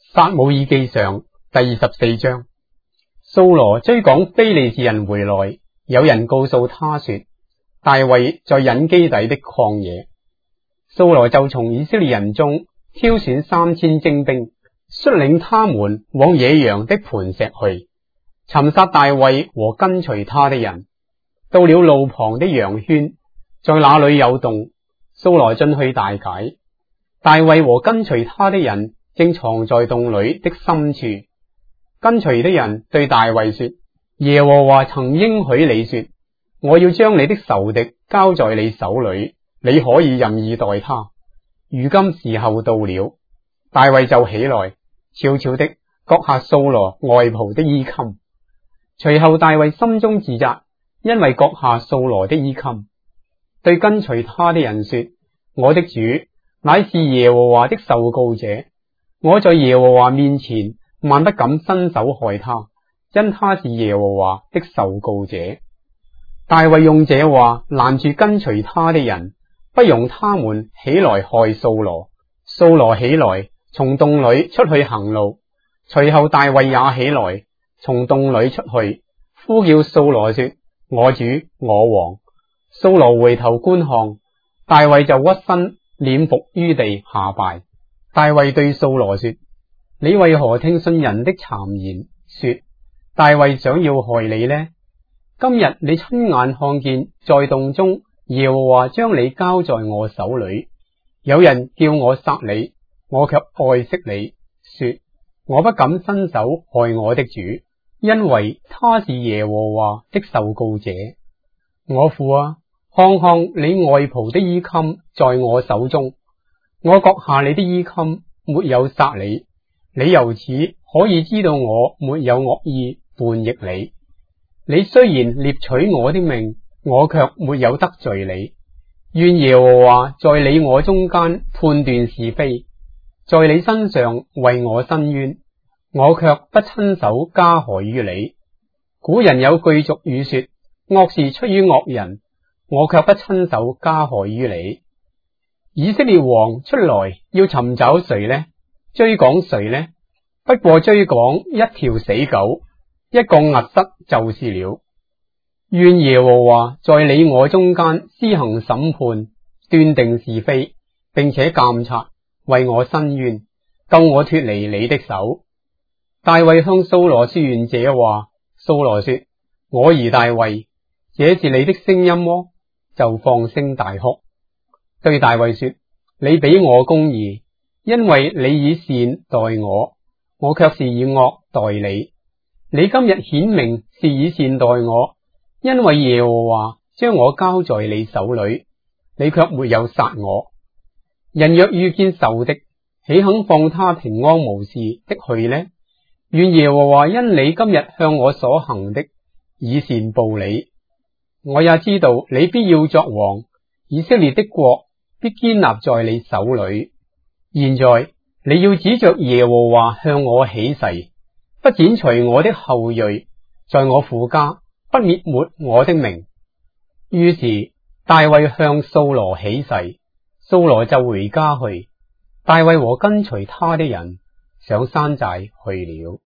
撒母耳記上第24章，掃羅追趕非利士人回來，有人告訴他說，大衛在隱基底的曠野。掃羅就從以色列人中挑選3000精兵，率領他們往野羊的磐石去，尋殺大衛和跟隨他的人。到了路旁的羊圈，在那裏有洞，掃羅進去大解。大衛和跟隨他的人正藏在洞裏的深處。跟隨的人對大衛說，耶和華曾應許你說，我要將你的仇敵交在你手裏，你可以任意待他。如今時候到了。大衛就起來，悄悄的割下掃羅外袍的衣襟。隨後大衛心中自責，因為割下掃羅的衣襟，對跟隨他的人說，我的主乃是耶和華的受膏者，我在耶和華面前萬不敢伸手害他，因他是耶和華的受膏者。大衛用這話攔住跟隨他的人，不容他們起來害掃羅。掃羅起來，從洞裏出去行路，隨後大衛也起來，從洞裏出去，呼叫掃羅說，我主我王。掃羅回頭觀看，大衛就屈身臉伏於地下拜。大衛對掃羅說，你為何聽信人的讒言，說大衛想要害你呢？今日你親眼看見在洞中耶和華將你交在我手裏，有人叫我殺你，我卻愛惜你，說我不敢伸手害我的主，因為他是耶和華的受膏者。我父啊，看看你外袍的衣襟在我手中，我割下你的衣襟，沒有殺你，你由此可以知道我沒有惡意叛逆你。你雖然獵取我的命，我卻沒有得罪你。願耶和華在你我中間判斷是非，在你身上為我伸冤，我卻不親手加害於你。古人有句俗語說，惡事出於惡人，我卻不親手加害於你。以色列王出來要尋找誰呢？追趕誰呢？不過追趕一條死狗，一個額塞就是了。願耶和華在你我中間施行審判，斷定是非，並且監察，為我伸冤，救我脫離你的手。大衛向掃羅說完這話，掃羅說，我兒大衛，這是你的聲音麼？就放聲大哭，對大衛說，你比我公義，因為你以善待我，我卻是以惡待你。你今日顯明是以善待我，因為耶和華將我交在你手裏，你卻沒有殺我。人若遇見仇敵，豈肯放他平安無事的去呢？願耶和華因你今日向我所行的，以善報你。我也知道你必要作王，以色列的國必堅立在你手裏。現在你要指着耶和華向我起誓，不剪除我的後裔，在我父家不滅沒我的名。於是大衛向掃羅起誓，掃羅就回家去。大衛和跟隨他的人上山寨去了。